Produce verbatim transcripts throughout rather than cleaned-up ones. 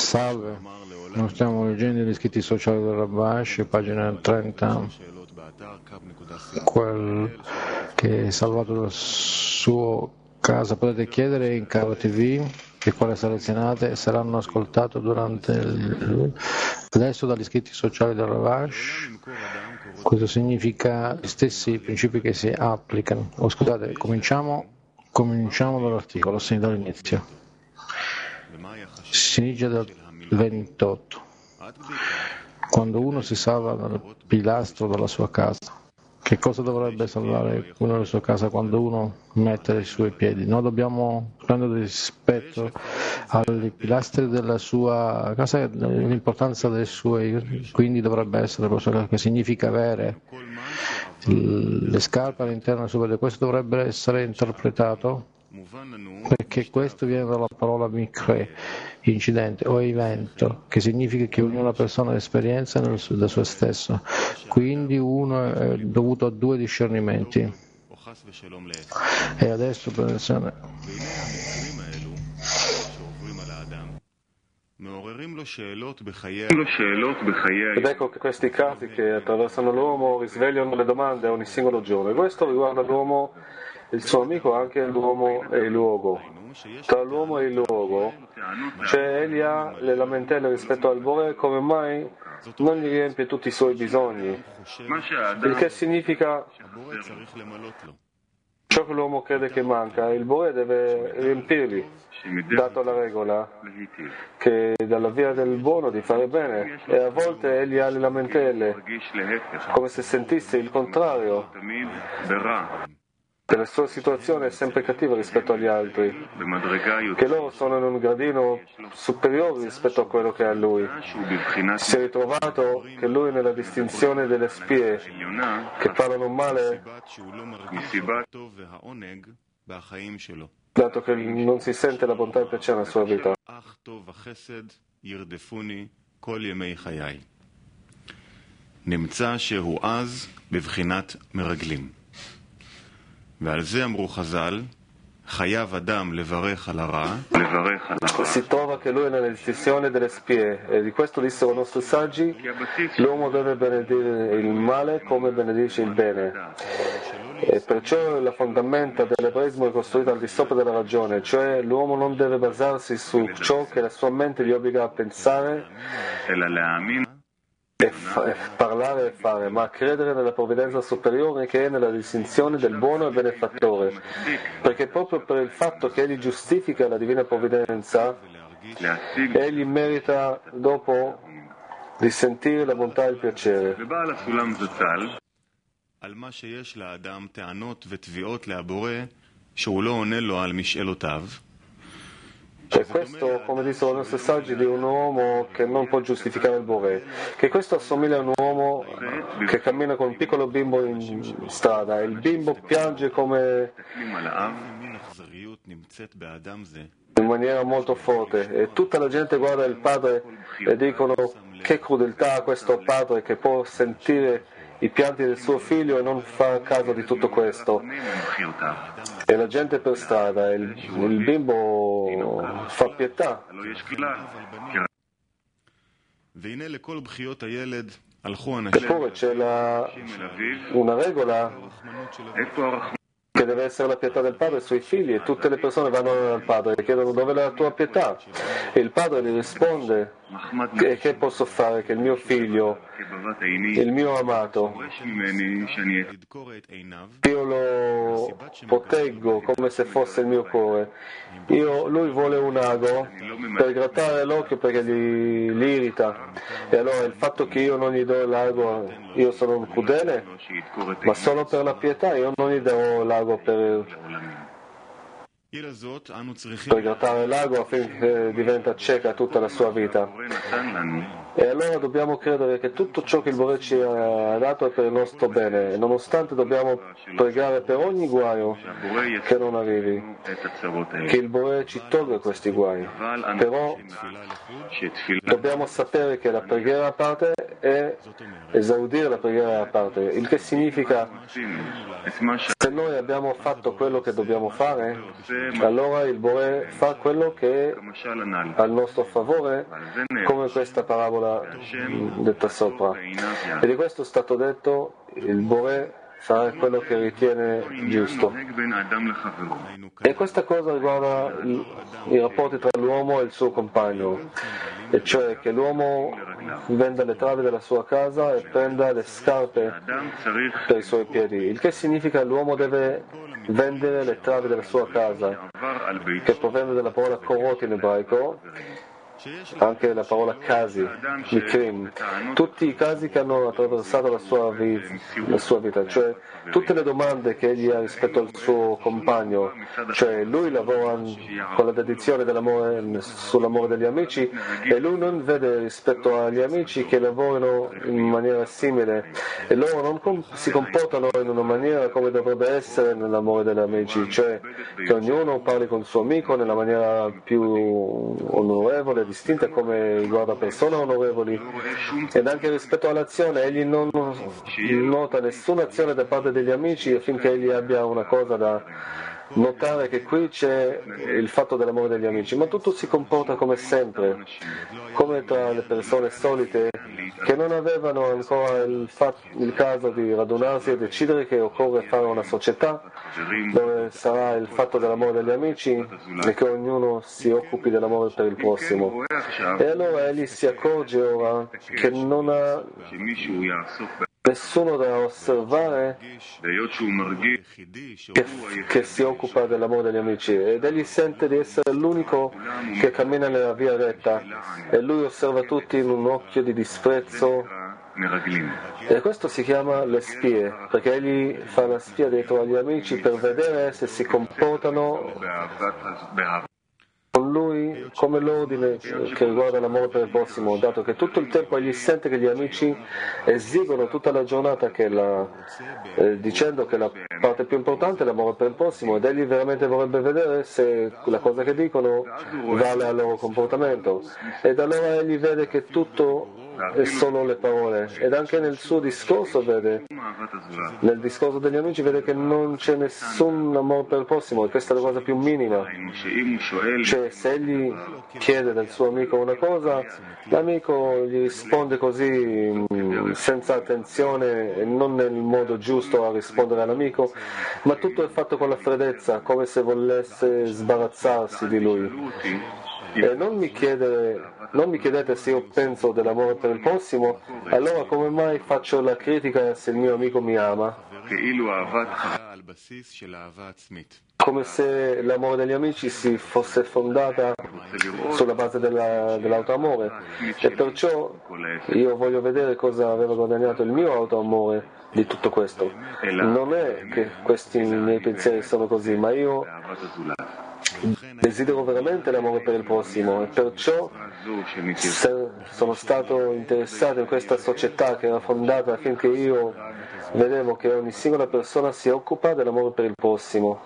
Salve, noi stiamo leggendo gli scritti sociali del Rabash, pagina trenta, quel che è salvato dal suo casa. Potete chiedere in Caro T V, le quali selezionate saranno ascoltate durante il... adesso dagli scritti sociali del Rabash. Questo significa gli stessi principi che si applicano. Oh, scusate, cominciamo, cominciamo dall'articolo, sì, dall'inizio. Si inizia dal ventotto. Quando uno si salva dal pilastro della sua casa, che cosa dovrebbe salvare uno della sua casa quando uno mette i suoi piedi? Noi dobbiamo prendere rispetto ai pilastri della sua casa, l'importanza dei suoi, quindi dovrebbe essere la sua casa, che significa avere le scarpe all'interno del suo piede. Questo dovrebbe essere interpretato perché questo viene dalla parola mikre, incidente o evento, che significa che ognuna persona ha esperienza da se stesso, quindi uno è dovuto a due discernimenti. E adesso attenzione, ed ecco che questi casi che attraversano l'uomo risvegliano le domande a ogni singolo giorno, e questo riguarda l'uomo, il suo amico, anche l'uomo e il luogo. Tra l'uomo e il luogo, cioè egli ha le lamentele rispetto al Bore, come mai non gli riempie tutti i suoi bisogni, il che significa ciò che l'uomo crede che manca, il Bore deve riempirli, dato la regola che dalla via del buono di fare bene, e a volte egli ha le lamentele come se sentisse il contrario, che la sua situazione è sempre cattiva rispetto agli altri, che loro sono in un gradino superiore rispetto a quello che ha lui. Si è ritrovato che lui è nella distinzione delle spie che parlano male, dato che non si sente la bontà e il piacere nella sua vita. נמצא שהוא אז בבחינת מרגלים. ועל זה אמרו חז"ל, חייב אדם לברך על הרע. Si trova che lui è nella distinzione delle spie, e di questo dissero i nostri saggi: l'uomo deve benedire il male come benedice il bene, e perciò la fondamenta dell'ebraismo è costruita al di sopra della ragione, cioè l'uomo non deve basarsi su ciò che la sua mente gli obbliga a pensare E, fa- e parlare e fare, ma credere nella provvidenza superiore che è nella distinzione del buono e benefattore, perché proprio per il fatto che egli giustifica la divina provvidenza, egli merita dopo di sentire la bontà e il piacere. על מה שיש לאדם טענות ותביעות להבורא שהוא לא עונה לו על משאלותיו. E questo, come dissero i nostri saggi, di un uomo che non può giustificare il Bore, che questo assomiglia a un uomo che cammina con un piccolo bimbo in strada, e il bimbo piange come in maniera molto forte, e tutta la gente guarda il padre e dicono: che crudeltà ha questo padre che può sentire i pianti del suo figlio e non fa caso di tutto questo. E la gente per strada, il, il bimbo fa pietà. Eppure c'è la, una regola che deve essere la pietà del padre sui figli, e tutte le persone vanno dal padre e chiedono: dove è la tua pietà? E il padre gli risponde: che, che posso fare che il mio figlio, il mio amato, io lo proteggo come se fosse il mio cuore. Io, lui vuole un ago per grattare l'occhio perché gli, gli irrita, e allora il fatto che io non gli do l'ago, io sono un crudele, ma solo per la pietà io non gli darò l'ago per, per grattare l'ago affinché diventa cieca tutta la sua vita. E allora dobbiamo credere che tutto ciò che il Bore ci ha dato è per il nostro bene, e nonostante dobbiamo pregare per ogni guaio che non arrivi, che il Bore ci tolga questi guai. Però dobbiamo sapere che la preghiera a parte è esaudire la preghiera a parte, il che significa se noi abbiamo fatto quello che dobbiamo fare, allora il Bore fa quello che è al nostro favore, come questa parabola detta sopra. E di questo è stato detto, il Bore farà quello che ritiene giusto. E questa cosa riguarda i rapporti tra l'uomo e il suo compagno, e cioè che l'uomo venda le travi della sua casa e prenda le scarpe per i suoi piedi, il che significa che l'uomo deve vendere le travi della sua casa, che proviene dalla parola korot in ebraico, anche la parola casi, mikrim, tutti i casi che hanno attraversato la sua, vita, la sua vita, cioè tutte le domande che egli ha rispetto al suo compagno, cioè lui lavora con la dedizione dell'amore sull'amore degli amici e lui non vede rispetto agli amici che lavorano in maniera simile e loro non com- si comportano in una maniera come dovrebbe essere nell'amore degli amici, cioè che ognuno parli con il suo amico nella maniera più onorevole, distinta come riguarda persone onorevoli, ed anche rispetto all'azione egli non nota nessuna azione da parte degli amici affinché egli abbia una cosa da notare, che qui c'è il fatto dell'amore degli amici, ma tutto si comporta come sempre, come tra le persone solite che non avevano ancora il, fatto, il caso di radunarsi e decidere che occorre fare una società dove sarà il fatto dell'amore degli amici e che ognuno si occupi dell'amore per il prossimo. E allora egli si accorge ora che non ha nessuno da osservare che, che si occupa dell'amore degli amici, ed egli sente di essere l'unico che cammina nella via retta e lui osserva tutti in un occhio di disprezzo, e questo si chiama le spie, perché egli fa la spia dietro agli amici per vedere se si comportano con lui come l'ordine che riguarda l'amore per il prossimo, dato che tutto il tempo egli sente che gli amici esigono tutta la giornata che la, eh, dicendo che la parte più importante è l'amore per il prossimo, ed egli veramente vorrebbe vedere se la cosa che dicono vale al loro comportamento, ed allora egli vede che tutto è solo le parole, ed anche nel suo discorso vede, nel discorso degli amici vede che non c'è nessun amore per il prossimo, e questa è la cosa più minima, cioè se egli chiede del suo amico una cosa, l'amico gli risponde così senza attenzione e non nel modo giusto a rispondere all'amico, ma tutto è fatto con la freddezza, come se volesse sbarazzarsi di lui. E non mi, chiedere, non mi chiedete se io penso dell'amore per il prossimo, allora come mai faccio la critica se il mio amico mi ama? Come se l'amore degli amici si fosse fondata sulla base della, dell'autoamore, e perciò io voglio vedere cosa aveva guadagnato il mio autoamore di tutto questo. Non è che questi miei pensieri sono così, ma io desidero veramente l'amore per il prossimo, e perciò sono stato interessato in questa società che era fondata affinché io vedevo che ogni singola persona si occupa dell'amore per il prossimo,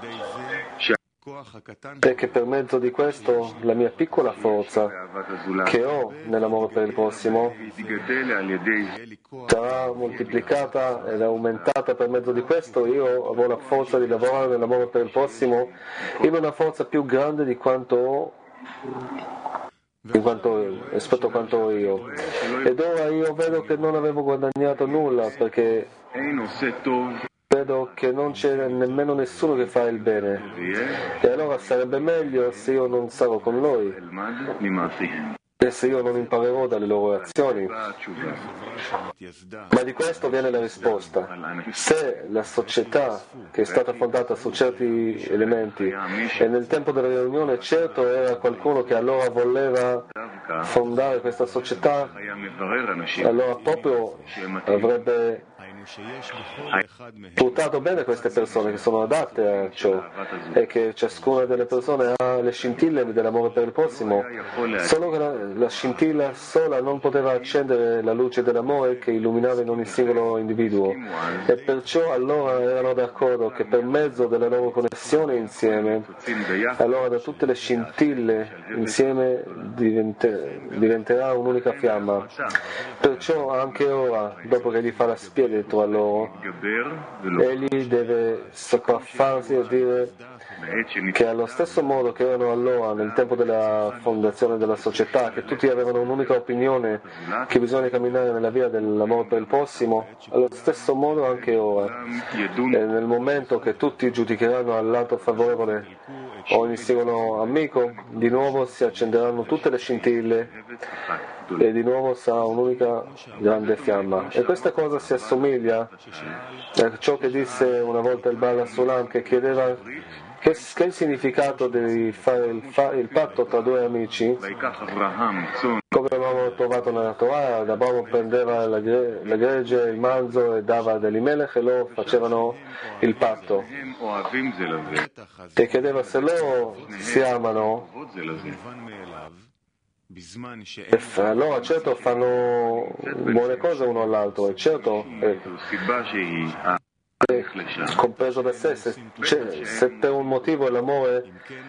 e che per mezzo di questo la mia piccola forza che ho nell'amore per il prossimo sarà moltiplicata ed aumentata. Per mezzo di questo io avrò la forza di lavorare nell'amore per il prossimo in una forza più grande di quanto ho in quanto, rispetto a quanto ho io, ed ora io vedo che non avevo guadagnato nulla, perché vedo che non c'è nemmeno nessuno che fa il bene, e allora sarebbe meglio se io non sarò con loro e se io non imparerò dalle loro azioni. Ma di questo viene la risposta: se la società che è stata fondata su certi elementi e nel tempo della riunione certo era qualcuno che allora voleva fondare questa società, allora proprio avrebbe sfruttato bene queste persone che sono adatte a ciò e che ciascuna delle persone ha le scintille dell'amore per il prossimo, solo che la, la scintilla sola non poteva accendere la luce dell'amore che illuminava in ogni singolo individuo, e perciò allora erano d'accordo che per mezzo della loro connessione insieme, allora da tutte le scintille insieme diventer, diventerà un'unica fiamma. Perciò anche ora, dopo che gli fa la spia dentro a loro, egli deve sopraffarsi e dire che allo stesso modo che erano allora nel tempo della fondazione della società, che tutti avevano un'unica opinione che bisogna camminare nella via dell'amore per il prossimo, allo stesso modo anche ora, e nel momento che tutti giudicheranno al lato favorevole ogni singolo amico, di nuovo si accenderanno tutte le scintille e di nuovo sarà un'unica grande fiamma. E questa cosa si assomiglia a ciò che disse una volta il Bala Sulam, che chiedeva che, che è il significato di fare il, fa, il patto tra due amici. Come abbiamo trovato nella Torah, Abramo prendeva la, gre, la gregge, il manzo e dava ad Elimelech, e loro facevano il patto e chiedeva se loro si amano, e allora certo fanno buone cose uno all'altro, e certo è, è compreso da sé, se, se per un motivo l'amore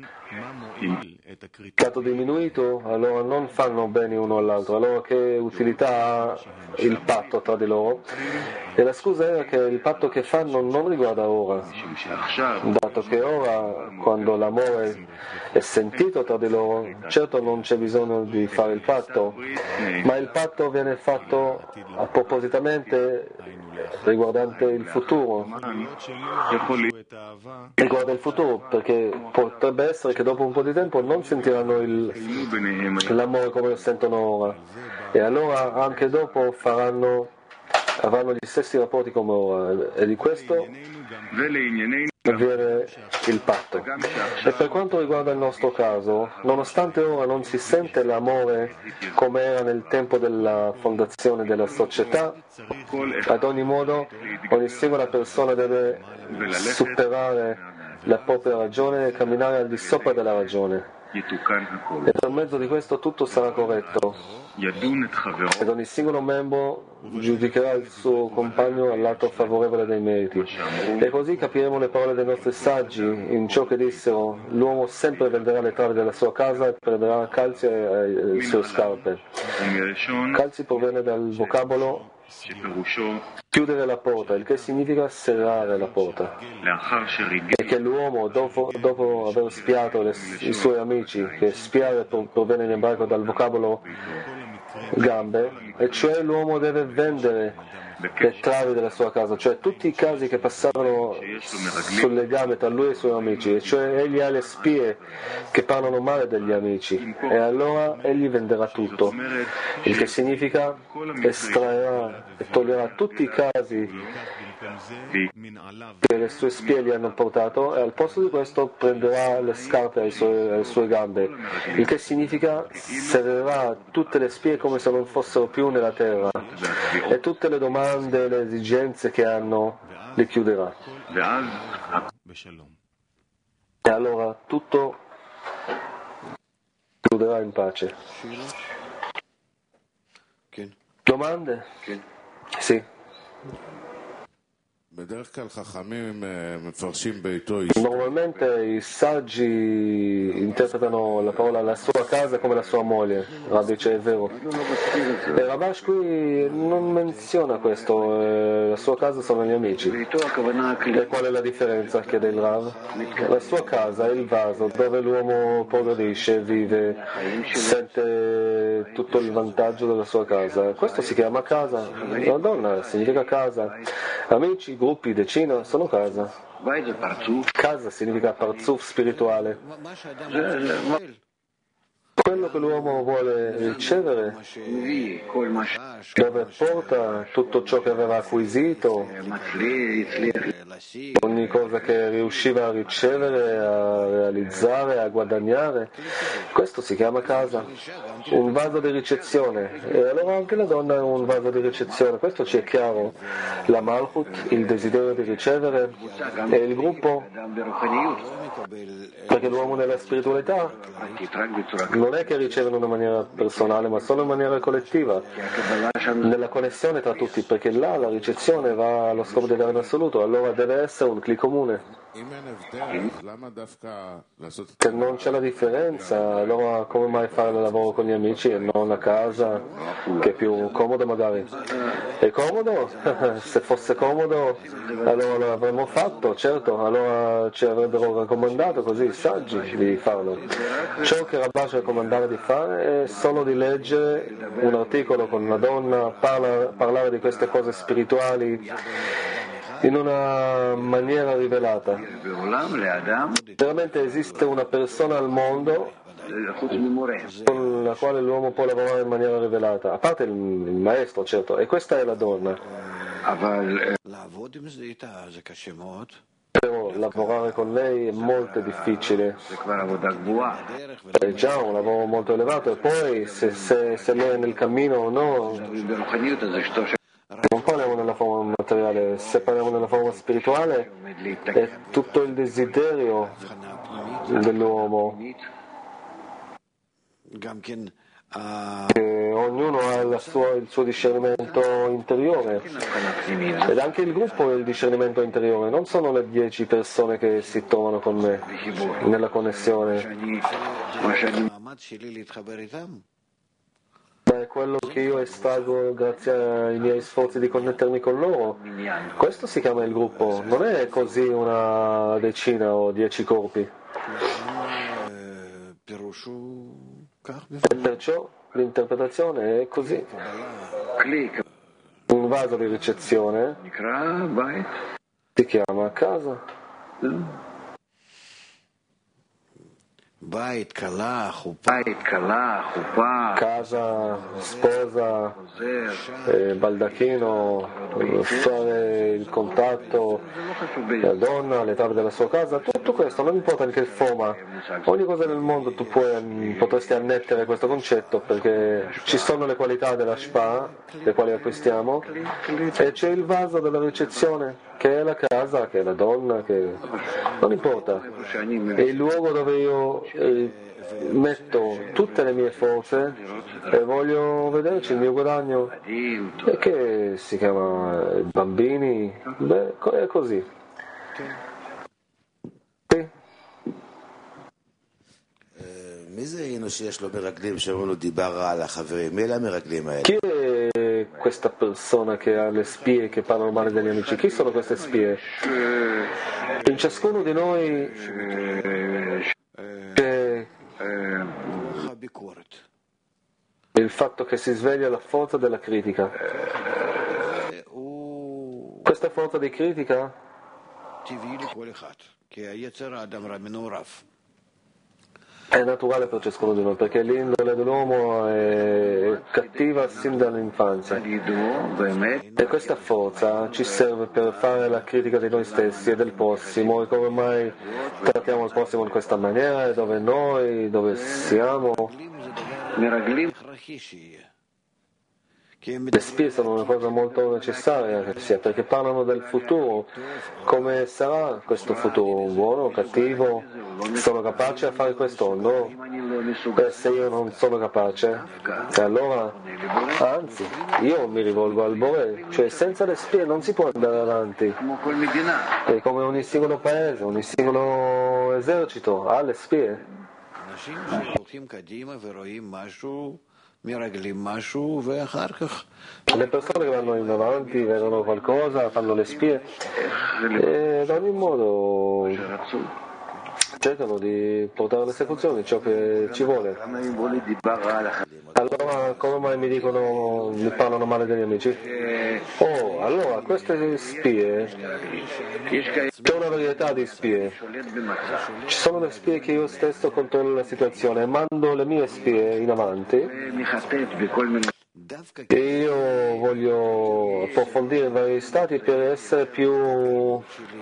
è stato diminuito, allora non fanno bene uno all'altro. Allora che utilità ha il patto tra di loro? E la scusa era che il patto che fanno non riguarda ora, dato che ora, quando l'amore è sentito tra di loro, certo non c'è bisogno di fare il patto, ma il patto viene fatto appositamente riguardante il futuro, riguarda il futuro, perché potrebbe essere che dopo un po' di tempo non sentiranno il, l'amore come lo sentono ora, e allora anche dopo faranno, avranno gli stessi rapporti come ora, e di questo avviene il patto. E per quanto riguarda il nostro caso, nonostante ora non si sente l'amore come era nel tempo della fondazione della società, ad ogni modo ogni singola persona deve superare la propria ragione e camminare al di sopra della ragione, e per mezzo di questo tutto sarà corretto, ed ogni singolo membro giudicherà il suo compagno al lato favorevole dei meriti. E così capiremo le parole dei nostri saggi in ciò che dissero: l'uomo sempre venderà le travi della sua casa e prenderà calzi alle sue scarpe. Calzi proviene dal vocabolo chiudere la porta, il che significa serrare la porta, e che l'uomo dopo, dopo aver spiato le, i suoi amici, che spiare proviene in ebraico dal vocabolo gambe, e cioè l'uomo deve vendere le travi della sua casa, cioè tutti i casi che passavano sul legame tra lui e i suoi amici, e cioè egli ha le spie che parlano male degli amici, e allora egli venderà tutto, il che significa estraerà e toglierà tutti i casi che le sue spie gli hanno portato, e al posto di questo prenderà le scarpe alle sue, alle sue gambe, il che significa serrerà tutte le spie come se non fossero più nella terra, e tutte le domande e le esigenze che hanno le chiuderà, e allora tutto chiuderà in pace. Domande? Sì. Normalmente i saggi interpretano la parola la sua casa come la sua moglie. Rav dice è vero. E Rabash qui non menziona questo, eh, la sua casa sono gli amici. E qual è la differenza? Chiede il Rav. La sua casa è il vaso dove l'uomo progredisce, vive, sente tutto il vantaggio della sua casa. Questo si chiama casa. La donna significa casa. Amici, gruppi, decina sono casa. Casa significa parzuf spirituale. quello che l'uomo vuole ricevere, dove porta tutto ciò che aveva acquisito, ogni cosa che riusciva a ricevere, a realizzare, a guadagnare, questo si chiama casa, un vaso di ricezione. E allora anche la donna è un vaso di ricezione, questo ci è chiaro. La Malchut, il desiderio di ricevere, e il gruppo, perché l'uomo nella spiritualità non è che riceve in una maniera personale, ma solo in maniera collettiva, nella connessione tra tutti, perché là la ricezione va allo scopo di dare in assoluto, allora deve essere un clic comune. Se non c'è la differenza, allora come mai fare il lavoro con gli amici e non a casa, che è più comodo magari? È comodo? Se fosse comodo allora l'avremmo fatto, certo, allora ci avrebbero raccomandato così saggi di farlo. Ciò che Rabbah ci raccomandava di fare è solo di leggere un articolo con una donna, parla, parlare di queste cose spirituali in una maniera rivelata. Veramente esiste una persona al mondo con la quale l'uomo può lavorare in maniera rivelata, a parte il, il maestro, certo, e questa è la donna. Però lavorare con lei è molto difficile, è già un lavoro molto elevato, e poi se, se, se lei è nel cammino o no, non parliamo nella forma materiale, se parliamo nella forma spirituale è tutto il desiderio dell'uomo, che ognuno ha la sua, il suo discernimento interiore, ed anche il gruppo è il discernimento interiore, non sono le dieci persone che si trovano con me nella connessione, ma è quello che io estraggo grazie ai miei sforzi di connettermi con loro. Questo si chiama il gruppo, non è così una decina o dieci corpi. E perciò l'interpretazione è così. Un vaso di ricezione si chiama casa. Casa, sposa, eh, baldacchino, fare il contatto, la donna, le tavole della sua casa, tutto questo non importa in che forma, ogni cosa nel mondo tu puoi, potresti annettere questo concetto, perché ci sono le qualità della spa, le quali acquistiamo, e c'è il vaso della ricezione, che è la casa, che è la donna, che non importa, è il luogo dove io eh, metto tutte le mie forze e voglio vederci il mio guadagno, e che si chiama bambini, beh, è così. Sì. Chi è questa persona che ha le spie che parlano male degli amici? Chi sono queste spie? In ciascuno di noi c'è il fatto che si sveglia la forza della critica. Questa forza di critica è naturale per ciascuno di noi, perché l'indole dell'uomo è cattiva sin dall'infanzia, e questa forza ci serve per fare la critica di noi stessi e del prossimo, e come mai trattiamo il prossimo in questa maniera, e dove noi, dove siamo. Le spie sono una cosa molto necessaria, perché parlano del futuro, come sarà questo futuro, buono o cattivo, sono capace a fare questo o no? E se io non sono capace, e allora, anzi, io mi rivolgo al Bore, cioè senza le spie non si può andare avanti, è come ogni singolo paese, ogni singolo esercito ha le spie. Le persone che vanno in avanti vedono qualcosa, fanno le spie e ad ogni modo cercano di portare all'esecuzione ciò che ci vuole. Allora come mai mi dicono, mi parlano male degli amici? Oh, allora queste spie, c'è una varietà di spie. Ci sono le spie che io stesso controllo la situazione, mando le mie spie in avanti e io voglio approfondire vari stati per essere più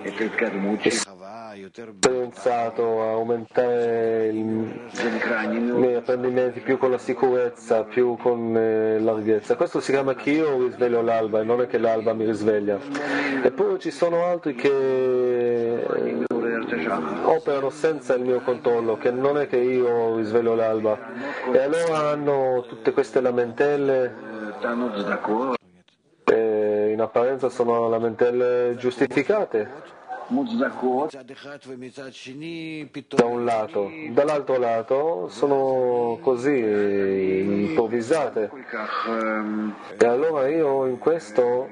pensato a aumentare i miei apprendimenti più con la sicurezza, più con eh, larghezza. Questo si chiama che io risveglio l'alba e non è che l'alba mi risveglia. Eppure ci sono altri che operano senza il mio controllo, che non è che io risveglio l'alba, e allora hanno tutte queste lamentele e in apparenza sono lamentele giustificate da un lato, dall'altro lato sono così improvvisate, e allora io in questo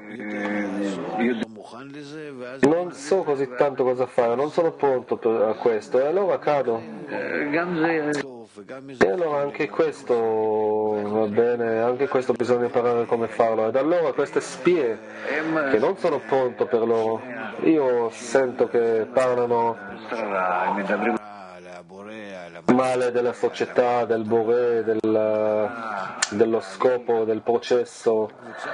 non so così tanto cosa fare, non sono pronto per, a questo, e allora cado. E allora anche questo va bene, anche questo bisogna imparare come farlo. Ed allora queste spie che non sono pronto per loro, io sento che parlano male della società, del Boré, del, dello scopo, del processo,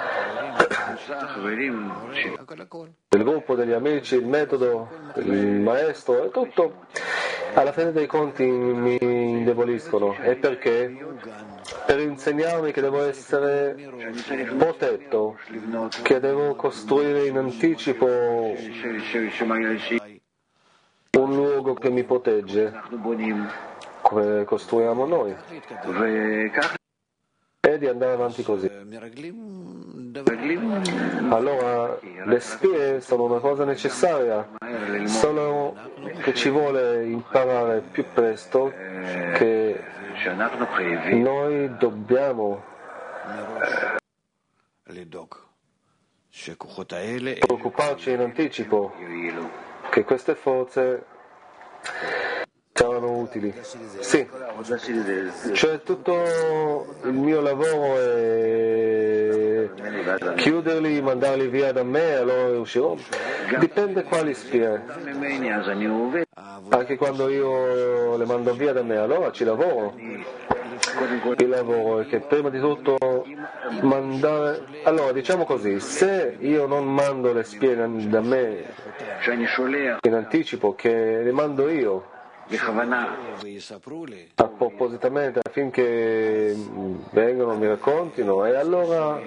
del gruppo, degli amici, il metodo, il maestro, e tutto. Alla fine dei conti mi indeboliscono. E perché? Per insegnarmi che devo essere protetto, che devo costruire in anticipo un luogo che mi protegge, come costruiamo noi, e di andare avanti così. Allora le spie sono una cosa necessaria, solo che ci vuole imparare più presto che noi dobbiamo preoccuparci in anticipo che queste forze saranno utili. Sì, cioè tutto il mio lavoro è chiuderli, mandarli via da me e allora uscirò. Dipende quali spie. Anche quando io le mando via da me, allora ci lavoro. Il lavoro è che prima di tutto mandare. Allora diciamo così, se io non mando le spie da me in anticipo, che le mando io appositamente affinché vengano, mi raccontino, e allora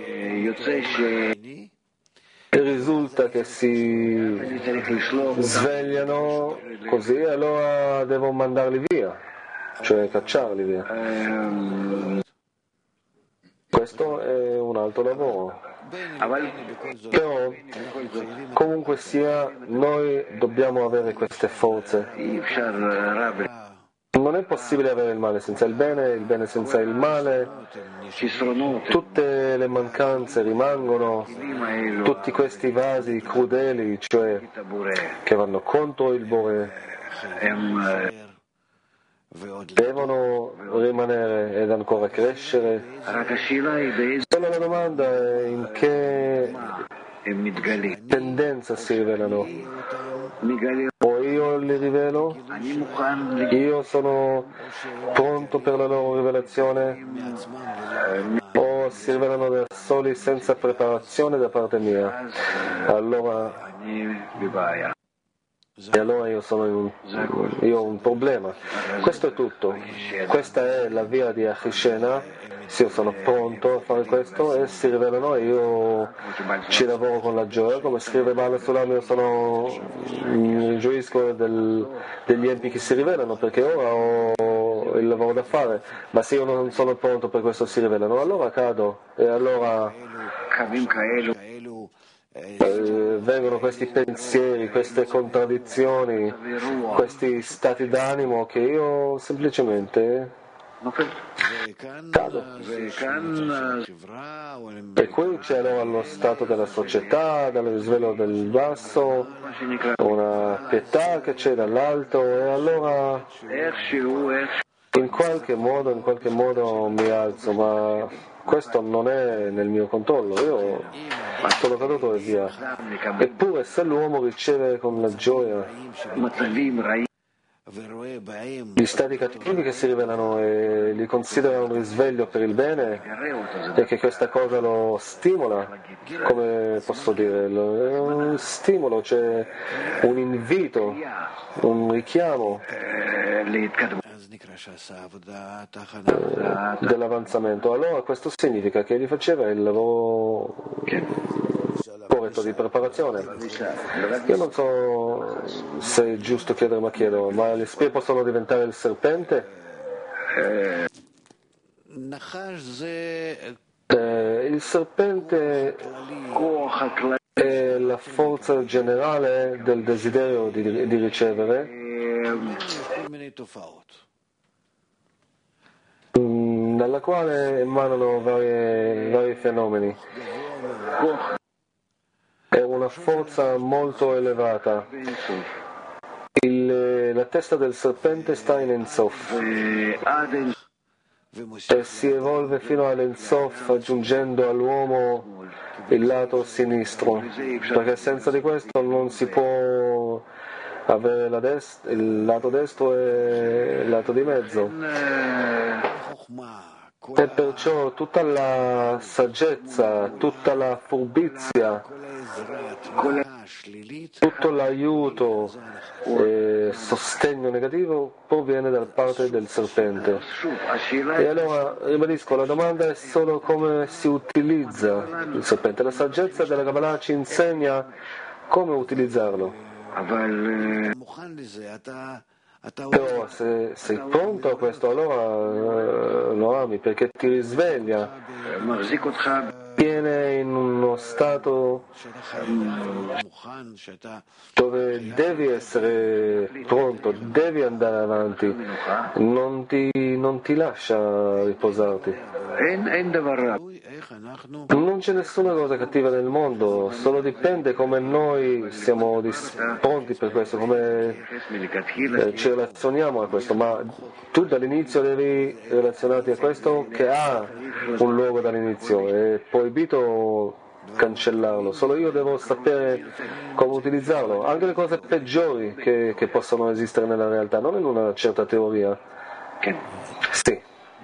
risulta che si svegliano così, e allora devo mandarli via, cioè cacciarli via. Questo è un altro lavoro. Però comunque sia, noi dobbiamo avere queste forze. Non è possibile avere il male senza il bene, il bene senza il male. Tutte le mancanze rimangono, tutti questi vasi crudeli, cioè che vanno contro il Boré, devono rimanere ed ancora crescere. Solo la domanda è in che tendenza si rivelano. O io li rivelo? Io sono pronto per la loro rivelazione? O si rivelano da soli senza preparazione da parte mia? Allora E allora io sono in un, io ho un problema. Questo è tutto. Questa è la via di Achishena. Se io sono pronto a fare questo, e si rivelano, e io ci lavoro con la gioia, come scrive Bala Sulam, io sono, mi gioisco del, degli empi che si rivelano, perché ora ho il lavoro da fare, ma se io non sono pronto per questo si rivelano, allora cado, e allora Eh, vengono questi pensieri, queste contraddizioni, questi stati d'animo che io semplicemente cado. E qui c'è allora lo stato della società, del risveglio del basso, una pietà che c'è dall'alto, e allora In qualche modo, in qualche modo mi alzo, ma questo non è nel mio controllo, io sono caduto e via. Eppure se l'uomo riceve con la gioia gli stati cattivi che si rivelano e li considera un risveglio per il bene e che questa cosa lo stimola, come posso dire, è un stimolo, c'è un invito, un richiamo dell'avanzamento. Allora questo significa che egli faceva il lavoro corretto di preparazione. Io non so se è giusto chiedere, ma chiedo, ma le spie possono diventare il serpente? Eh, il serpente è la forza generale del desiderio di, di ricevere, dalla quale emanano vari, vari fenomeni. È una forza molto elevata. Il, la testa del serpente sta in Ensof e si evolve fino all'Ensof, aggiungendo all'uomo il lato sinistro, perché senza di questo non si può avere la dest- il lato destro e il lato di mezzo. E perciò tutta la saggezza, tutta la furbizia, tutto l'aiuto e sostegno negativo proviene da parte del serpente. E allora, ribadisco, la domanda è solo come si utilizza il serpente. La saggezza della Kabbalah ci insegna come utilizzarlo. Però se sei pronto a questo, allora eh, lo ami, perché ti risveglia, tiene in uno stato dove devi essere pronto, devi andare avanti, non ti, non ti lascia riposarti. Non c'è nessuna cosa cattiva nel mondo, solo dipende come noi siamo pronti per questo, come eh, ci relazioniamo a questo, ma tu dall'inizio devi relazionarti a questo che ha un luogo dall'inizio, è proibito cancellarlo, solo io devo sapere come utilizzarlo, anche le cose peggiori che, che possono esistere nella realtà, non in una certa teoria. Sì.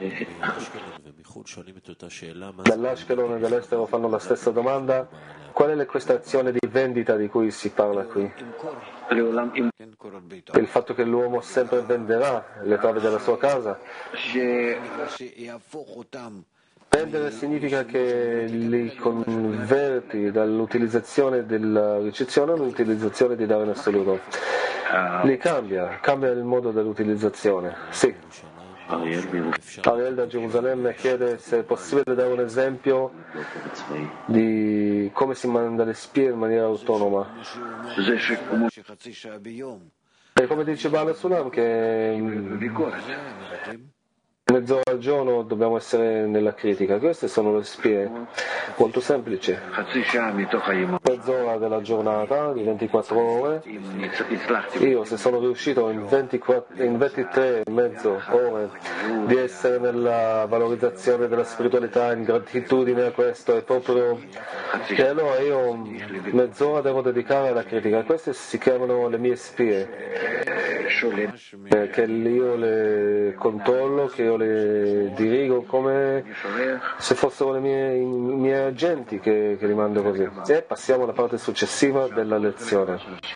Dall'Ashkelon e dall'estero fanno la stessa domanda: qual è questa azione di vendita di cui si parla qui? Il fatto che l'uomo sempre venderà le travi della sua casa. Vendere significa che li converti dall'utilizzazione della ricezione all'utilizzazione di dare in assoluto. Li cambia, cambia il modo dell'utilizzazione. Sì. Ariel da Gerusalemme chiede se è possibile dare un esempio di come si manda le spie in maniera autonoma. E come dice Bala Sulam, che mezz'ora al giorno dobbiamo essere nella critica. Queste sono le spie, molto semplici. Mezz'ora della giornata, di ventiquattro ore. Io se sono riuscito in, ventiquattro, in ventitré e mezzo ore di essere nella valorizzazione della spiritualità, in gratitudine a questo, è proprio... E allora io mezz'ora devo dedicare alla critica. Queste si chiamano le mie spie, eh, che io le controllo, che io le dirigo come se fossero le mie, i miei agenti che, che li mando così. E passiamo alla parte successiva della lezione.